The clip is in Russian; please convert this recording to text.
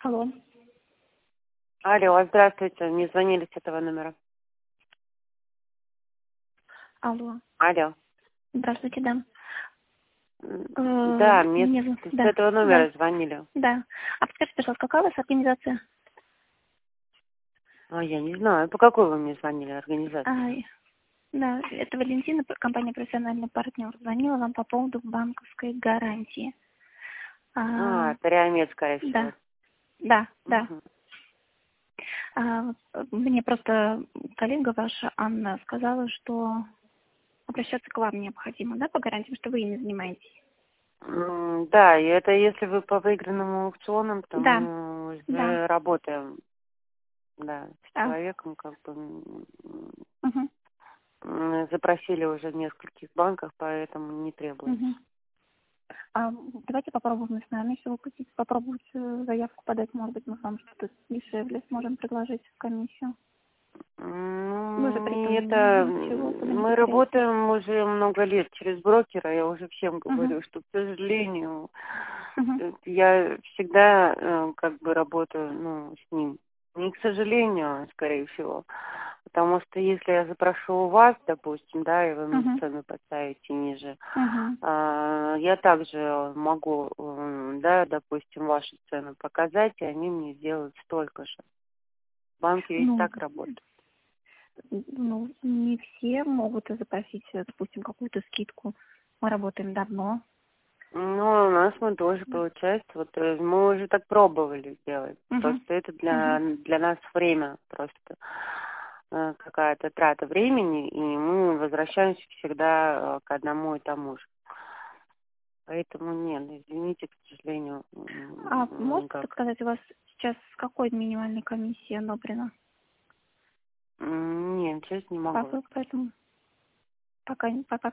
Алло. Алло, здравствуйте. Мне звонили с этого номера. Алло. Алло. Здравствуйте, да. Да, мне с Да, этого да, номера звонили. да. А подскажите, пожалуйста, какая у вас организация? Я не знаю, по какой вы мне звонили организации? Ай, да, это Валентина, компания «Профессиональный партнер». Звонила вам по поводу банковской гарантии. Это Реамед, скорее всего. Да, да, да. Мгм. Мне просто коллега ваша, Анна, сказала, что обращаться к вам необходимо, да, по гарантиям, что вы ими занимаетесь. Да, и это если вы по выигранным аукционам, то Да, мы да. уже работаем, да, с А, человеком, как бы угу, запросили уже в нескольких банках, поэтому не требуется. угу. Давайте попробуем с нами, если вы хотите попробовать заявку подать, может быть, мы вам что-то дешевле сможем предложить в комиссию. Вы же при Это этом ничего особо не мы потеряете. работаем уже много лет через брокера. Я уже всем Угу, говорю, что, к сожалению, угу, я всегда как бы работаю, с ним. Не к сожалению, скорее всего. Потому что если я запрошу у вас, допустим, да, и вы мне угу, цену поставите ниже, угу. я также могу, да, допустим, вашу цену показать, и они мне сделают столько же. Банки ведь Ну, так работают. не все могут запросить, допустим, какую-то скидку. Мы работаем давно. У нас мы тоже, получается, мы уже так пробовали сделать. Угу, Просто это угу, для нас время просто какая-то трата времени, и мы возвращаемся всегда к одному и тому же. Поэтому нет, извините, к сожалению, Можете так никак. сказать, у вас сейчас какой минимальной комиссии одобрена? Нет, честно не могу. Поэтому пока